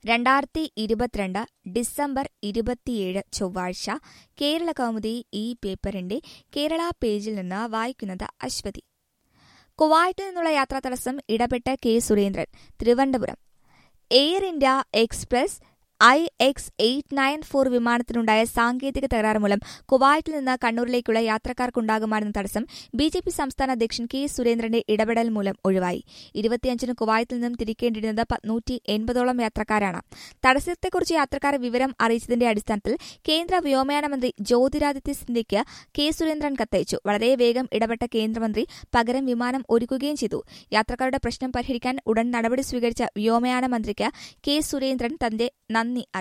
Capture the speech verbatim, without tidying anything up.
രണ്ടായിരത്തി ഇരുപത്തിരണ്ട് ഡിസംബർ ഇരുപത്തിയേഴ് ചൊവ്വാഴ്ച കേരള കൗമുദി ഈ പേപ്പറിന്റെ കേരള പേജിൽ നിന്ന് വായിക്കുന്നത് അശ്വതി. കുവൈറ്റിൽ നിന്നുള്ള യാത്രാ തടസ്സം ഇടപെട്ട് K Surendran. Thiruvananthapuram. Air India Express I X eight nine four വിമാനത്തിനുണ്ടായ സാങ്കേതിക തകരാറ് മൂലം കുവൈറ്റിൽ നിന്ന് കണ്ണൂരിലേക്കുള്ള യാത്രക്കാർക്കുണ്ടാകുമായിരുന്ന തടസ്സം ബി ജെ പി സംസ്ഥാന അധ്യക്ഷൻ കെ സുരേന്ദ്രന്റെ ഇടപെടൽ മൂലം ഒഴിവായി. ഇരുപത്തിയഞ്ചിന് കുവൈറ്റിൽ നിന്നും തിരിക്കേണ്ടിയിരുന്നത് നൂറ്റി എൺപതോളം യാത്രക്കാരാണ്. തടസ്സത്തെക്കുറിച്ച് യാത്രക്കാരെ വിവരം അറിയിച്ചതിന്റെ അടിസ്ഥാനത്തിൽ കേന്ദ്ര വ്യോമയാന മന്ത്രി ജ്യോതിരാദിത്യ സിന്ധ്യയ്ക്ക് കെ സുരേന്ദ്രൻ കത്തയച്ചു. വളരെ വേഗം ഇടപെട്ട കേന്ദ്രമന്ത്രി പകരം വിമാനം ഒരുക്കുകയും ചെയ്തു. യാത്രക്കാരുടെ പ്രശ്നം പരിഹരിക്കാൻ ഉടൻ നടപടി സ്വീകരിച്ച വ്യോമയാന മന്ത്രിക്ക് കെ സുരേന്ദ്രൻ തന്റെ നന്ദി